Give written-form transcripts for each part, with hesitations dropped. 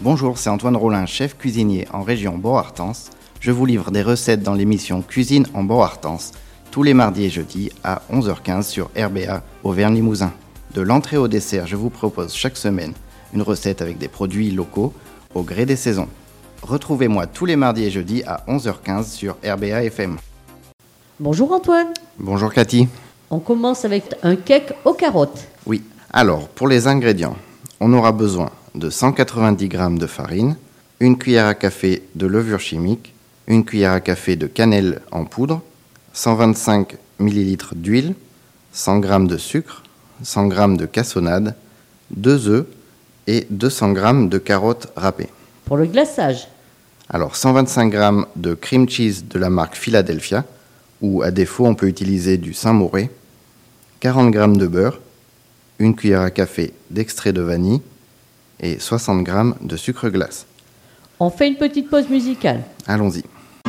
Bonjour, c'est Antoine Rollin, chef cuisinier en région Bordeaux-Artense. Je vous livre des recettes dans l'émission Cuisine en Bordeaux-Artense, tous les mardis et jeudis à 11h15 sur RBA Auvergne-Limousin. De l'entrée au dessert, je vous propose chaque semaine une recette avec des produits locaux au gré des saisons. Retrouvez-moi tous les mardis et jeudis à 11h15 sur RBA FM. Bonjour Antoine. Bonjour Cathy. On commence avec un cake aux carottes. Oui, alors pour les ingrédients, on aura besoin de 190 g de farine, une cuillère à café de levure chimique, une cuillère à café de cannelle en poudre, 125 ml d'huile, 100 g de sucre, 100 g de cassonade, 2 œufs et 200 g de carottes râpées. Pour le glaçage, alors 125 g de cream cheese de la marque Philadelphia, ou à défaut on peut utiliser du Saint-Moré, 40 g de beurre, une cuillère à café d'extrait de vanille et 60 g de sucre glace. on fait une petite pause musicale. Allons-y.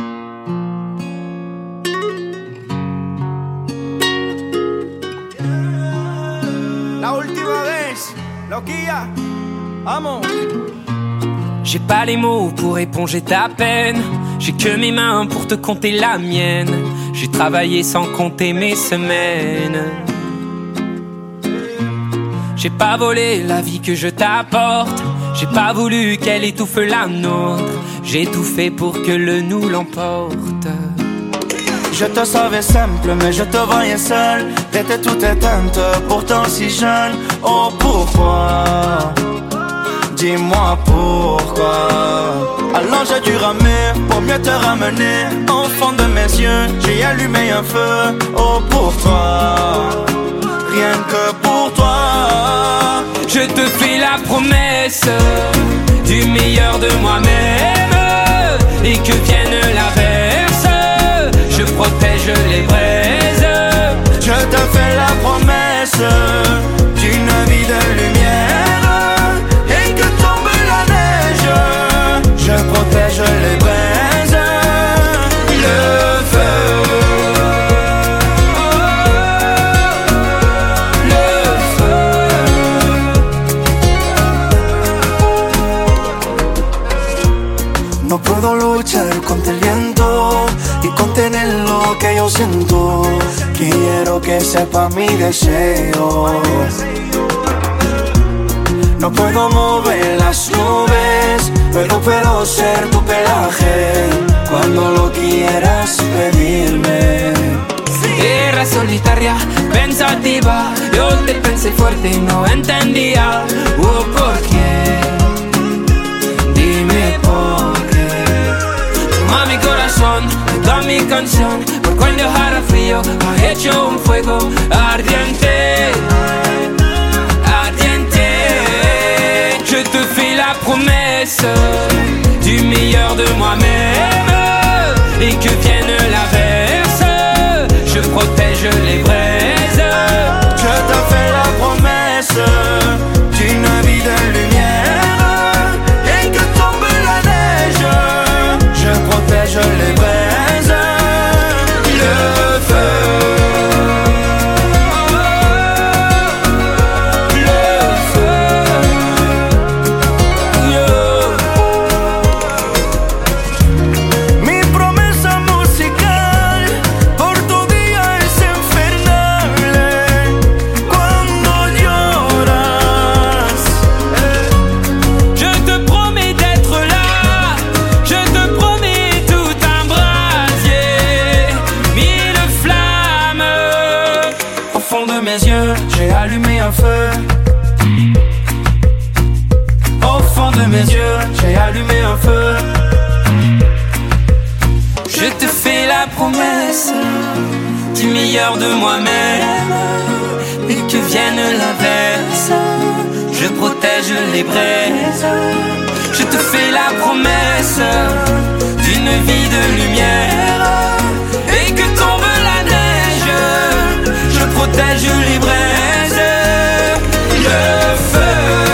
La última vez, loquilla, vamos. J'ai pas les mots pour éponger ta peine. J'ai que mes mains pour te compter la mienne. J'ai travaillé sans compter mes semaines. J'ai pas volé la vie que je t'apporte. J'ai pas voulu qu'elle étouffe la nôtre. J'ai tout fait pour que le nous l'emporte. Je te savais simple, mais je te voyais seule. T'étais toute éteinte, pourtant si jeune. Oh pourquoi? Dis-moi pourquoi. Alors j'ai dû ramer pour mieux te ramener. Au fond de mes yeux, j'ai allumé un feu. Oh pour toi, rien que pour toi. Je te fais la promesse du meilleur de moi-même. Et que vienne l'averse, je protège les braises. Je te fais la promesse d'une vie de lumière. Et que tombe la neige, je protège les braises. Le feu, le feu. No puedo luchar contra el viento y contener lo que yo siento. Quiero que sepa mi deseo. No puedo mover las nubes, pero puedo ser tu pelaje cuando lo quieras pedirme. Era solitaria, pensativa. Yo te pensé fuerte y no entendía. ¿Por qué? Dime por qué. Toma mi corazón, toda mi canción. Por cuando hará frío, ha hecho un fuego ardiente. Ardiente. Je te fais la promesse du meilleur de moi-même. Et que vienne l'averse, je protège les braises. Je te fais la promesse d'une vie de lumière. Et que tombe la neige, je protège les braises. Le feu, le feu. Mi promesa musical por tu día es infernal. Cuando lloras, Je te promets d'être là, je te promets tout un brasier, mille flammes. au fond de mes yeux, j'ai allumé un feu. Au fond de mes yeux, j'ai allumé un feu. Je te fais la promesse du meilleur de moi-même. Et que vienne l'averse, je protège les braises. Je te fais la promesse d'une vie de lumière. Et que tombe la neige, je protège les braises. Le feu.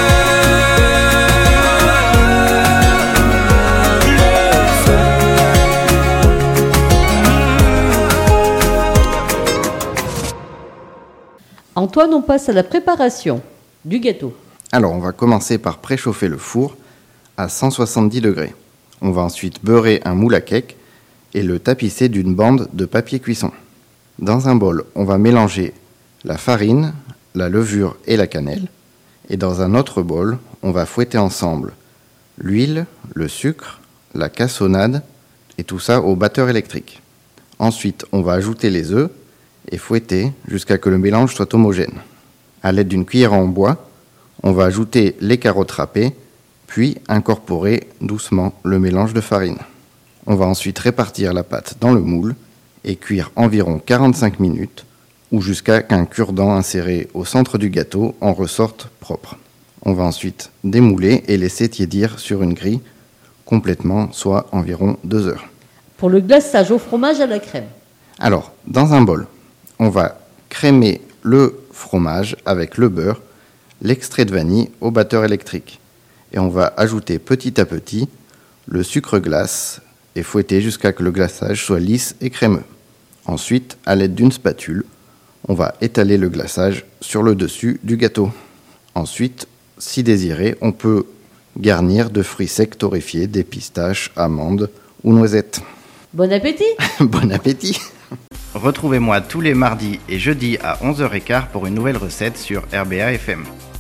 Antoine, on passe à la préparation du gâteau. Alors on va commencer par préchauffer le four à 170 degrés. On va ensuite beurrer un moule à cake et le tapisser d'une bande de papier cuisson. Dans un bol, on va mélanger la farine, la levure et la cannelle. Et dans un autre bol, on va fouetter ensemble l'huile, le sucre, la cassonade et tout ça au batteur électrique. Ensuite, on va ajouter les œufs et fouetter jusqu'à que le mélange soit homogène. À l'aide d'une cuillère en bois, on va ajouter les carottes râpées, puis incorporer doucement le mélange de farine. On va ensuite répartir la pâte dans le moule et cuire environ 45 minutes ou jusqu'à qu'un cure-dent inséré au centre du gâteau en ressorte propre. On va ensuite démouler et laisser tiédir sur une grille complètement, soit environ 2 heures. Pour le glaçage au fromage à la crème. Alors, dans un bol, on va crémer le fromage avec le beurre, l'extrait de vanille au batteur électrique. Et on va ajouter petit à petit le sucre glace et fouetter jusqu'à que le glaçage soit lisse et crémeux. Ensuite, à l'aide d'une spatule, on va étaler le glaçage sur le dessus du gâteau. Ensuite, si désiré, on peut garnir de fruits secs torréfiés, des pistaches, amandes ou noisettes. Bon appétit! Bon appétit! Retrouvez-moi tous les mardis et jeudis à 11h15 pour une nouvelle recette sur RBA FM.